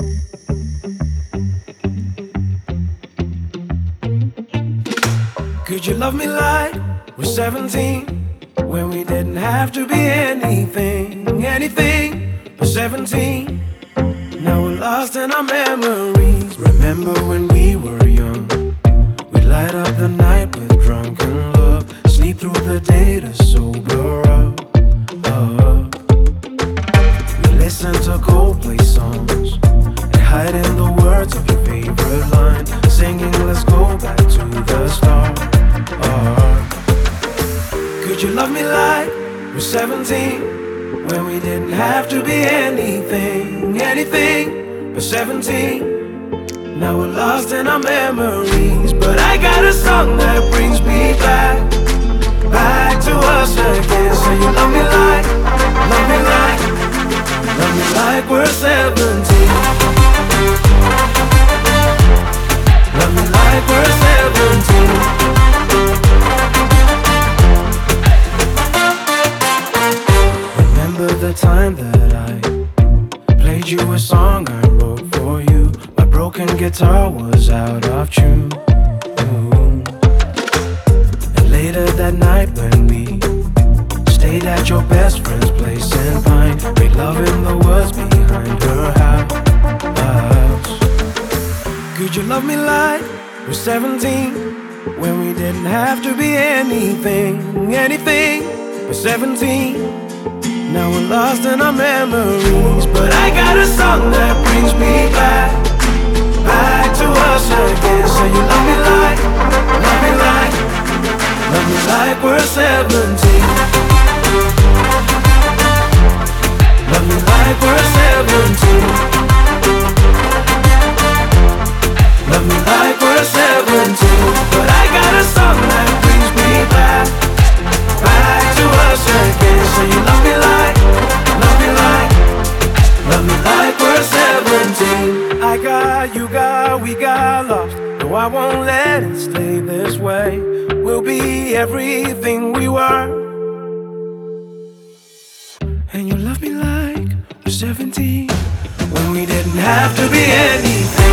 Could you love me like we're 17, when we didn't have to be anything but 17? Now we're lost in our memories. Remember when we were young? We'd light up the night with drunken love, sleep through the day to sober up. We listen to Coldplay songs and hide in the words of your favorite line, singing let's go back to the start. Could you love me like we're 17, when we didn't have to be anything but 17? Now we're lost in our memories, but I got a song that brings me back to us again. So you love me like we're 17. Love me like we're 17. Remember the time that I played you a song I wrote for you? My broken guitar was out of tune. And later that night when we stayed at your best friend's place in Pine, made love in the woods behind her house. Could you love me like we're 17, when we didn't have to be anything but 17? Now we're lost in our memories, but I got a song that brings me back to us again. So you love me like we're 17. Love me like we're 17. Love me like we're 17. But I got a song that brings me back to us again. So you love me like we're 17. I got, you got, we got lost. No, I won't let it stay this way. We'll be everything we were. And you love me like we're 17, when we didn't have to be anything